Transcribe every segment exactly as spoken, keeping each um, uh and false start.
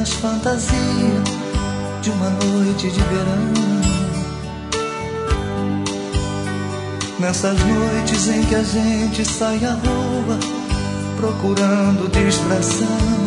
apenas fantasia de uma noite de verão. Nessas noites em que a gente sai à rua procurando distração,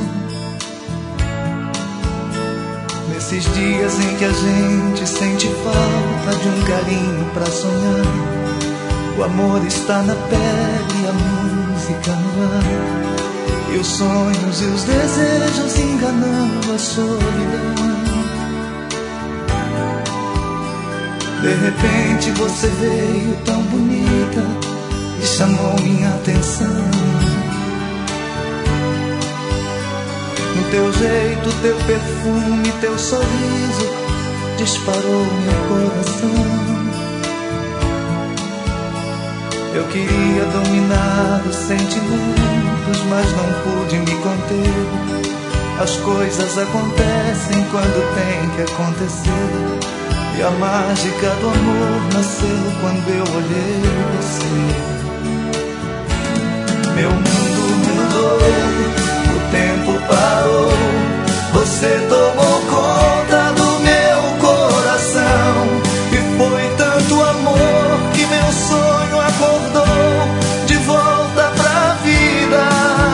nesses dias em que a gente sente falta de um carinho pra sonhar, o amor está na pele e a música no ar, e os sonhos e os desejos enganando a solidão. De repente você veio tão bonita e chamou minha atenção. No teu jeito, teu perfume, teu sorriso disparou meu coração. Eu queria dominar os sentimentos, mas não pude me conter. As coisas acontecem quando tem que acontecer, e a mágica do amor nasceu quando eu olhei você. Meu mundo mudou, o tempo parou, você tomou conta do meu coração. E foi tanto amor que meu sonho acordou de volta pra vida.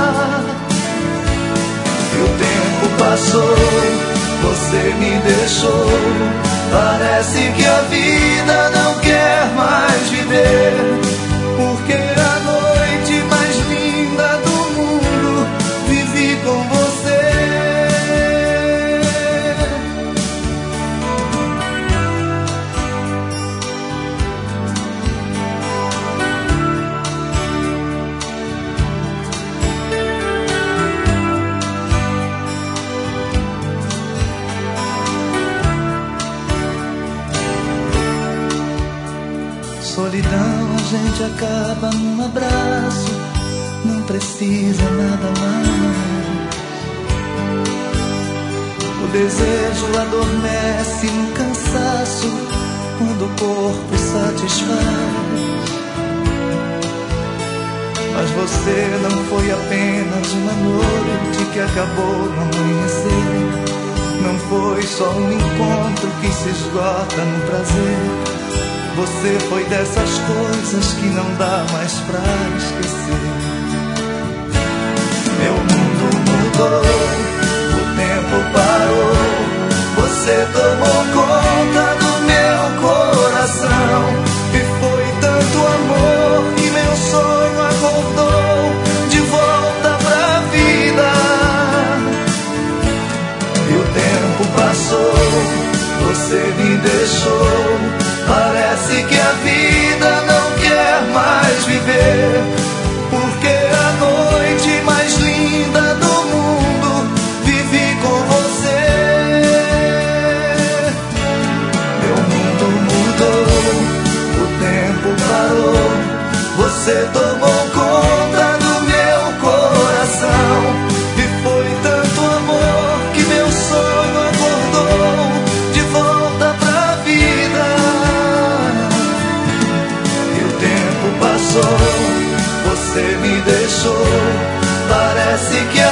E o tempo passou, você me deixou. Parece que a vida não quer mais viver, porque a noite mais linda do mundo vivi com você. Solidão a gente acaba num abraço, não precisa nada mais. O desejo adormece no cansaço quando o corpo satisfaz. Mas você não foi apenas uma noite que acabou no amanhecer. Não foi só um encontro que se esgota no prazer. Você foi dessas coisas que não dá mais pra esquecer. Meu mundo mudou, o tempo parou, você tomou conta do meu coração. E foi tanto amor que meu sonho acordou de volta pra vida. E o tempo passou, você me deixou. Parece que a vida não quer mais viver, porque a noite mais linda do mundo vivi com você. Meu mundo mudou, o tempo parou, você tomou conta do meu coração. E foi tanto amor que meu sonho acordou de volta pra vida. Você me deixou, parece que a